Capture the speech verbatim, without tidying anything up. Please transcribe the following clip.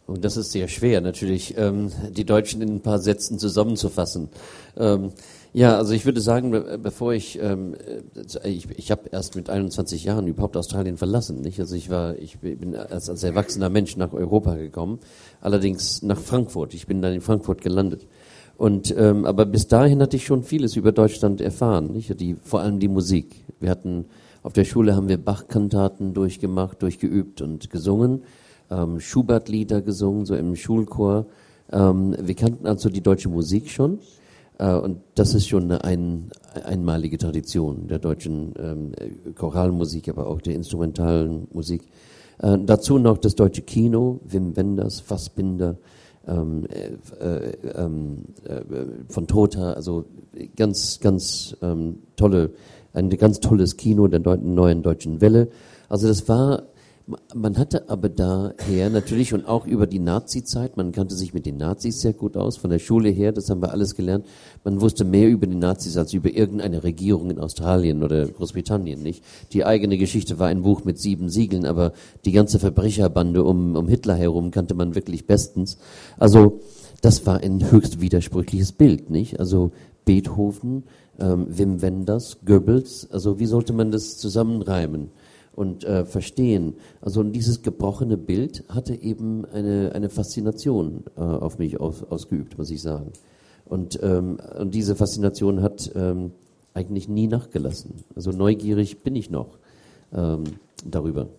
Und das ist sehr schwer, natürlich, ähm, die Deutschen in ein paar Sätzen zusammenzufassen. Ähm, ja, also ich würde sagen, be bevor ich, ähm, ich, ich habe erst mit einundzwanzig Jahren überhaupt Australien verlassen, nicht? Also ich war, ich bin als, als erwachsener Mensch nach Europa gekommen, allerdings nach Frankfurt. Ich bin dann in Frankfurt gelandet. Und ähm, aber bis dahin hatte ich schon vieles über Deutschland erfahren, nicht? Die, vor allem die Musik. Wir hatten auf der Schule haben wir Bach-Kantaten durchgemacht, durchgeübt und gesungen. Ähm, Schubert-Lieder gesungen, so im Schulchor. Ähm, wir kannten also die deutsche Musik schon. Äh, und das ist schon eine ein, einmalige Tradition der deutschen ähm, Choralmusik, aber auch der instrumentalen Musik. Äh, dazu noch das deutsche Kino, Wim Wenders, Fassbinder, ähm, äh, äh, äh, von Trotha, also ganz, ganz ähm, tolle, ein ganz tolles Kino der Deut- neuen deutschen Welle. Also das war, man hatte aber daher natürlich und auch über die Nazi-Zeit, man kannte sich mit den Nazis sehr gut aus, von der Schule her, das haben wir alles gelernt. Man wusste mehr über die Nazis als über irgendeine Regierung in Australien oder Großbritannien, nicht? Die eigene Geschichte war ein Buch mit sieben Siegeln, aber die ganze Verbrecherbande um, um Hitler herum kannte man wirklich bestens. Also, das war ein höchst widersprüchliches Bild, nicht? Also, Beethoven, ähm, Wim Wenders, Goebbels, also wie sollte man das zusammenreimen und äh, verstehen? Also und dieses gebrochene Bild hatte eben eine, eine Faszination äh, auf mich aus, ausgeübt, muss ich sagen. Und, ähm, und diese Faszination hat ähm, eigentlich nie nachgelassen. Also neugierig bin ich noch ähm, darüber.